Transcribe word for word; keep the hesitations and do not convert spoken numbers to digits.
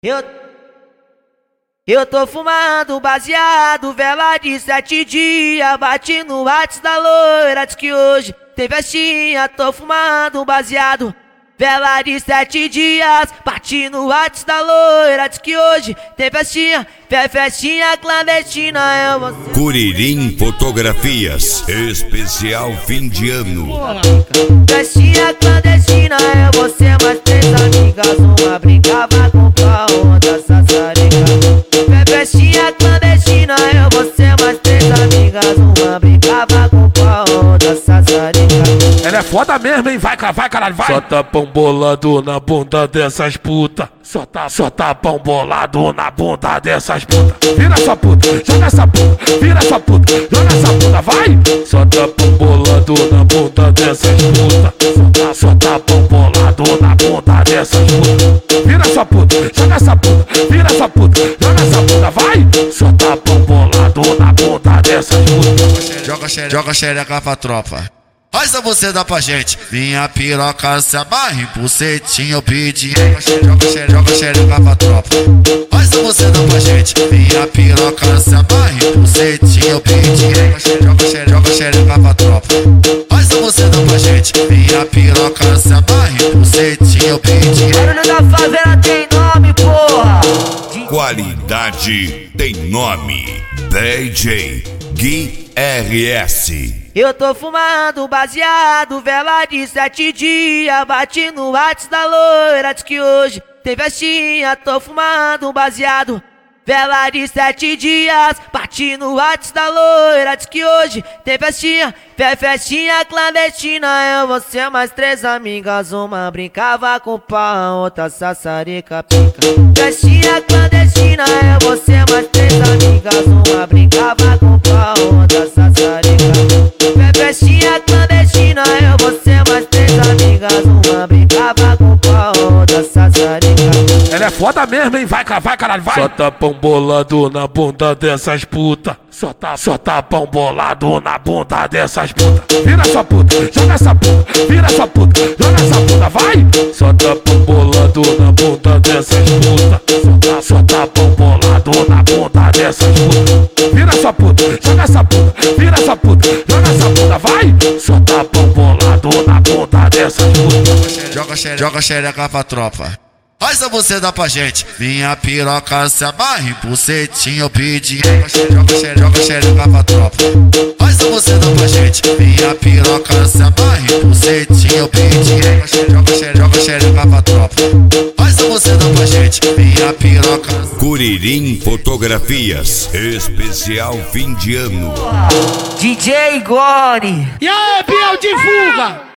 Eu, eu tô fumando baseado, vela de sete dias. Bati no WhatsApp da loira, diz que hoje tem festinha. Tô fumando baseado, vela de sete dias. Bati no WhatsApp da loira, diz que hoje tem festinha. Fé festinha clandestina, é você. Curirim Fotografias, especial fim de ano. Festinha clandestina, é você mais três amigas. Uma brincava com a outra sassarica. Fé festinha clandestina, é você mais três amigas. Uma brincava com a outra sassarica. Ela é foda mesmo, hein? Vai, vai, caralho, vai! Só tapão bolado na bunda dessas puta. Só tá, só tapão bolado na bunda dessas puta. Vira sua puta, joga essa puta. Vira sua puta, joga essa puta, vai! Só tapão bolado na bunda dessas puta. Só tá, só tapão bolado na bunda dessas puta. Vira sua puta, joga essa puta. Vira sua puta, joga essa puta, vai! Só tapão bolado na bunda dessas puta. Joga xereca, joga xereca pra tropa. Faz a você dá pra gente. Minha piroca se amarra em bucetinho, eu pedi. Joga xereca, joga xereca pra tropa. Faz a você dá pra gente. Minha piroca se amarra em bucetinho, eu pedi. Joga xereca, joga xereca pra tropa. Faz a você dá pra gente. Minha piroca se amarra em bucetinho, eu pedi. Barulho da favela tem nome, porra. Qualidade tem nome. D J Gui R S. Eu tô fumando baseado, vela de sete dias. Bati no WhatsApp da loira, diz que hoje tem festinha. Tô fumando baseado, vela de sete dias. Bati no WhatsApp da loira, diz que hoje tem festinha. Fé festinha clandestina, é você mais três amigas. Uma brincava com pau, outra sassarica pica. Festinha clandestina, é você mais três amigas. Uma brincava com pau, outra sassarica. Fé festinha clandestina, é você mais três amigas. Uma brincava com pau, outra sassarica. Ela é foda mesmo, hein? Vai, vai, caralho, vai! Só tapão bolado na bunda dessas puta. Só tá, só tapão bolado na bunda dessas puta. Vira sua puta, joga essa puta. Vira sua puta, joga essa puta, vai! Só tapão bolado na bunda dessas puta. Só tá, só tapão bolado na bunda dessas puta. Vira sua puta, joga essa puta. Vira sua puta, joga essa puta, vai! Só tapão bolado na bunda dessas puta. Joga xereca, joga xereca pra tropa. Faz a você dá pra gente. Minha piroca se amarra em bucetinho, eu pedi. Joga xereca, joga xereca pra tropa. Faz a você dá pra gente. Minha piroca se amarra em bucetinho, eu pedi. Joga xereca, joga xereca pra tropa. Faz a você dá pra gente. Minha piroca. Curirim Fotografias, especial fim de ano. D J Goni. E aí, Biel, divulga!